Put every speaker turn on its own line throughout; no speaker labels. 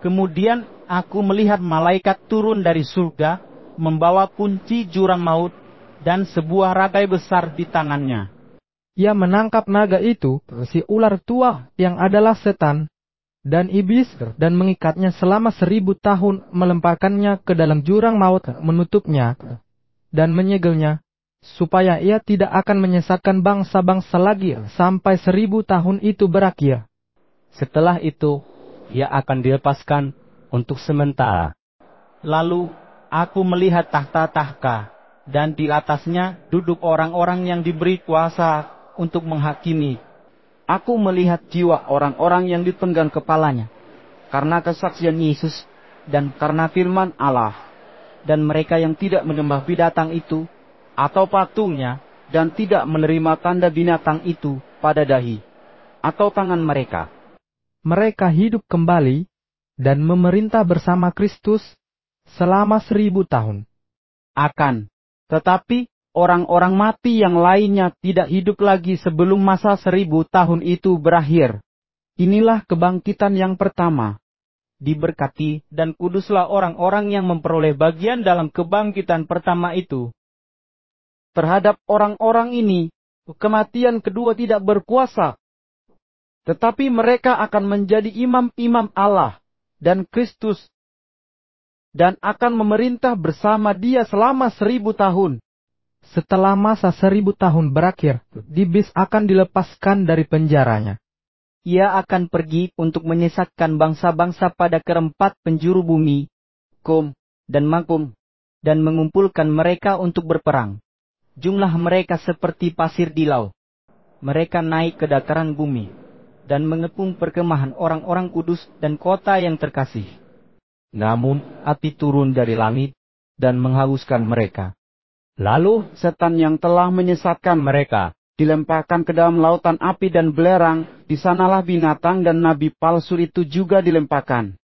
Kemudian aku melihat malaikat turun dari surga, membawa kunci jurang maut dan sebuah rantai besar di tangannya.
Ia menangkap naga itu, si ular tua yang adalah setan dan iblis, dan mengikatnya selama 1000 tahun, melemparkannya ke dalam jurang maut, menutupnya dan menyegelnya, supaya ia tidak akan menyesatkan bangsa-bangsa lagi sampai 1000 tahun itu berakhir.
Setelah itu, ia akan dilepaskan untuk sementara.
Lalu aku melihat tahta-tahta, dan di atasnya duduk orang-orang yang diberi kuasa untuk menghakimi.
Aku melihat jiwa orang-orang yang dipenggal kepalanya, karena kesaksian Yesus dan karena firman Allah. Dan mereka yang tidak menyembah binatang itu, atau patungnya, dan tidak menerima tanda binatang itu pada dahi, atau tangan mereka.
Mereka hidup kembali, dan memerintah bersama Kristus, selama 1000 tahun.
Tetapi orang-orang mati yang lainnya tidak hidup lagi sebelum masa 1000 tahun itu berakhir. Inilah kebangkitan yang pertama.
Diberkati dan kuduslah orang-orang yang memperoleh bagian dalam kebangkitan pertama itu.
Terhadap orang-orang ini, kematian kedua tidak berkuasa. Tetapi mereka akan menjadi imam-imam Allah dan Kristus, dan akan memerintah bersama Dia selama 1000 tahun.
Setelah masa 1000 tahun berakhir, iblis akan dilepaskan dari penjaranya.
Ia akan pergi untuk menyesatkan bangsa-bangsa pada keempat penjuru bumi, Gog dan Magog, dan mengumpulkan mereka untuk berperang. Jumlah mereka seperti pasir di laut. Mereka naik ke dataran bumi, dan mengepung perkemahan orang-orang kudus dan kota yang terkasih.
Namun api turun dari langit dan menghanguskan mereka.
Lalu setan yang telah menyesatkan mereka dilemparkan ke dalam lautan api dan belerang. Di sanalah binatang dan nabi palsu itu juga dilemparkan.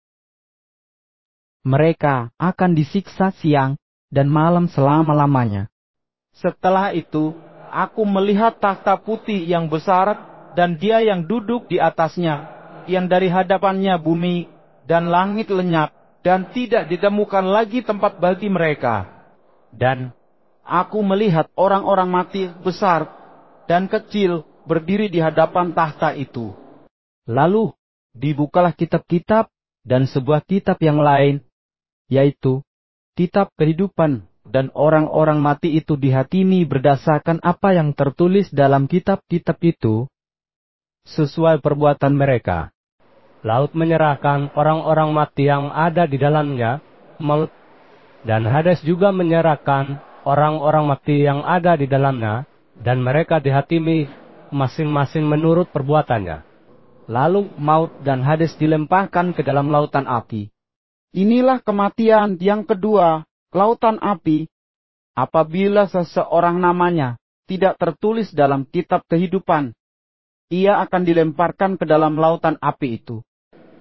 Mereka akan disiksa siang dan malam selama-lamanya.
Setelah itu, aku melihat takhta putih yang besar, dan Dia yang duduk di atasnya, yang dari hadapannya bumi dan langit lenyap, dan tidak ditemukan lagi tempat bagi mereka. Dan aku melihat orang-orang mati besar dan kecil berdiri di hadapan takhta itu.
Lalu dibukalah kitab-kitab, dan sebuah kitab yang lain, yaitu kitab kehidupan, dan orang-orang mati itu dihakimi berdasarkan apa yang tertulis dalam kitab-kitab itu,
sesuai perbuatan mereka. Laut menyerahkan orang-orang mati yang ada di dalamnya, maut, dan Hades juga menyerahkan orang-orang mati yang ada di dalamnya, dan mereka dihakimi masing-masing menurut perbuatannya.
Lalu maut dan Hades dilemparkan ke dalam lautan api. Inilah kematian yang kedua, lautan api. Apabila seseorang namanya tidak tertulis dalam kitab kehidupan, ia akan dilemparkan ke dalam lautan api itu.